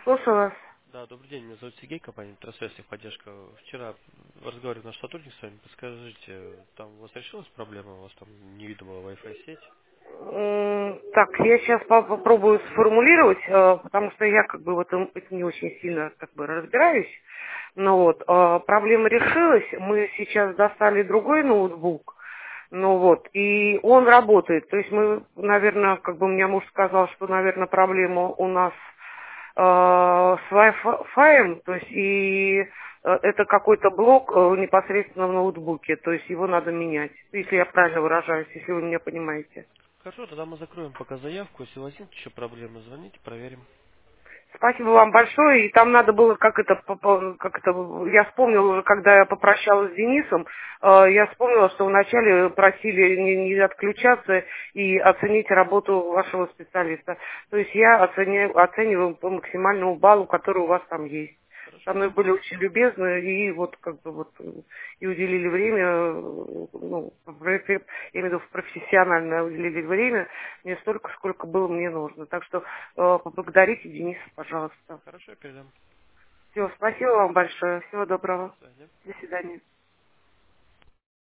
Слушаю вас. Да, добрый день, меня зовут Сергей, компания Трасвязь поддержка. Вчера разговаривал наш сотрудник с вами, подскажите, там у вас решилась проблема, у вас там невидимая Wi-Fi сеть? Так, я сейчас попробую сформулировать, потому что я как бы в этом не очень сильно как бы разбираюсь. Ну вот, проблема решилась. Мы сейчас достали другой ноутбук. Ну вот, и он работает. То есть мы, наверное, как бы мне муж сказал, что, наверное, проблема у нас с Wi-Fi, то есть и это какой-то блок непосредственно в ноутбуке, то есть его надо менять, если я правильно выражаюсь, если вы меня понимаете. Хорошо, тогда мы закроем пока заявку, если возникнут еще проблемы, звоните, проверим. Спасибо вам большое. И там надо было, я вспомнила уже, когда я попрощалась с Денисом, я вспомнила, что вначале просили не отключаться и оценить работу вашего специалиста. То есть я оцениваю по максимальному баллу, который у вас там есть. Со Хорошо, мной все были понял. очень любезны и вот как бы вот и уделили время, ну, я имею в виду профессионально уделили время мне столько, сколько было мне нужно. Так что поблагодарите Дениса, пожалуйста. Хорошо, я передам. Все, спасибо вам большое. Всего До доброго. свидания. До свидания.